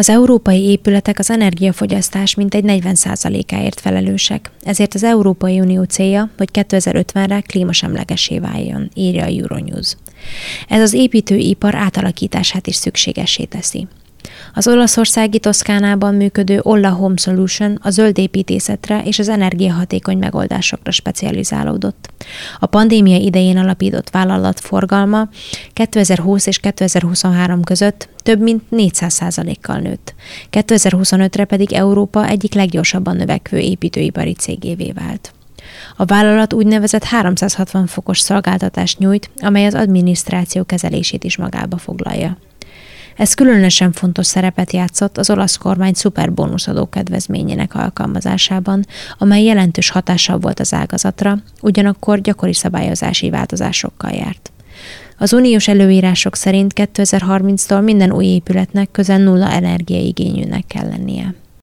Az európai épületek az energiafogyasztás mintegy 40%-áért felelősek, ezért az Európai Unió célja, hogy 2050-re klímasemlegessé váljon, írja a Euronews. Ez az építőipar átalakítását is szükségessé teszi. Az olaszországi Toszkánában működő Olla Home Solution a zöld építészetre és az energiahatékony megoldásokra specializálódott. A pandémia idején alapított vállalat forgalma 2020 és 2023 között több mint 400%-kal nőtt. 2025-re pedig Európa egyik leggyorsabban növekvő építőipari cégévé vált. A vállalat úgynevezett 360 fokos szolgáltatást nyújt, amely az adminisztráció kezelését is magába foglalja. Ez különösen fontos szerepet játszott az olasz kormány szuperbónuszadó kedvezményének alkalmazásában, amely jelentős hatással volt az ágazatra, ugyanakkor gyakori szabályozási változásokkal járt. Az uniós előírások szerint 2030-tól minden új épületnek közel nulla energiaigényűnek kell lennie.